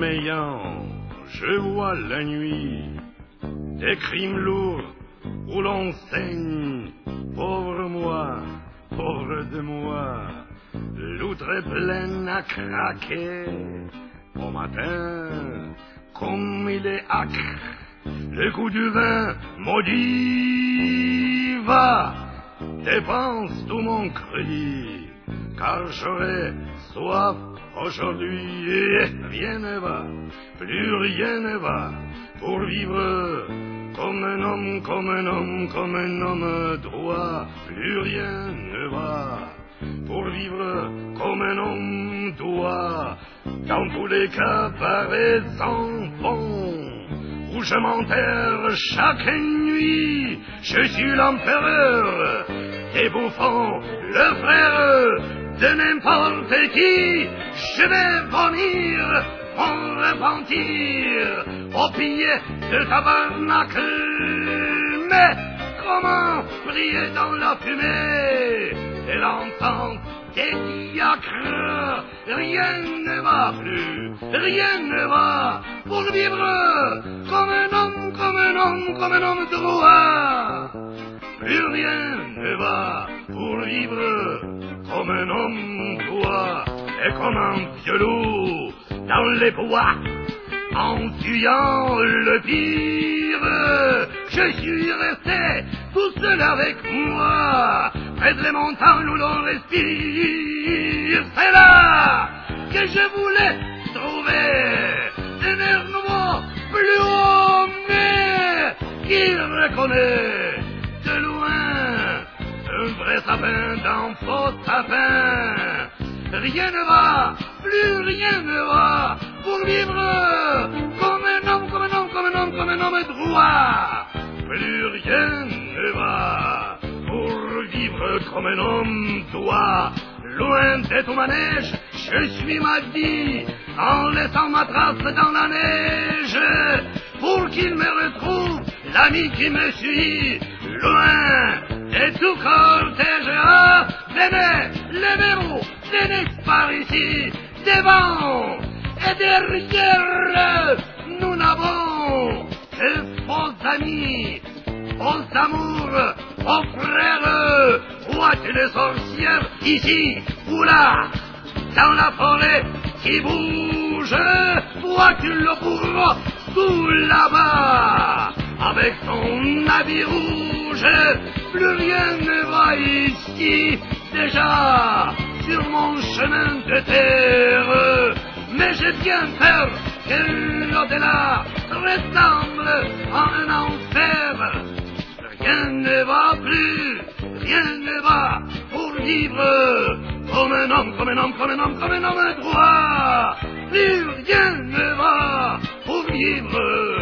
sommeillant, je vois la nuit des crimes lourds où l'on saigne. Pauvre moi, pauvre de moi, l'outre est pleine à craquer. Au matin, comme il est acre, le coup du vin maudit va, dépense tout mon crédit, car j'aurai soif aujourd'hui et rien ne va, plus rien ne va, pour vivre comme un homme, comme un homme, comme un homme droit, plus rien ne va, pour vivre comme un homme doit, dans tous les cas paraissant bon, où je m'enterre chaque nuit, je suis l'empereur des bouffons, le frère de n'importe qui, je vais vomir mon repentir au pied de tabernacle. Mais comment prier dans la fumée et l'entente des diacres? Rien ne va plus, rien ne va pour vivre comme un homme, comme un homme, comme un homme droit. Plus rien ne va pour vivre comme un homme doit, et comme un violon dans les bois, en fuyant le pire, je suis resté tout seul avec moi, près des montagnes où l'on respire. C'est là que je voulais trouver un air nouveau, plus haut, mais qui reconnaît de loin un vrai sapin d'un faux sapin. Rien ne va, plus rien ne va, pour vivre comme un homme, comme un homme, comme un homme, comme un homme droit. Plus rien ne va, pour vivre comme un homme doit. Loin de tout manège, je suis ma vie, en laissant ma trace dans la neige, pour qu'il me retrouve l'ami qui me suit. Loin de tout cortège, venez, levez-vous, venez par ici, devant et derrière, nous n'avons que faux amis, faux amours, faux frères. Vois-tu les sorcières ici ou là, dans la forêt qui bouge? Vois-tu le bourreau tout là-bas, avec son habit rouge? Plus rien ne va ici déjà sur mon chemin de terre, mais j'ai bien peur que l'au-delà ressemble à un enfer. Rien ne va plus, rien ne va pour vivre comme un homme, comme un homme, comme un homme, comme un homme droit. Plus rien ne va pour vivre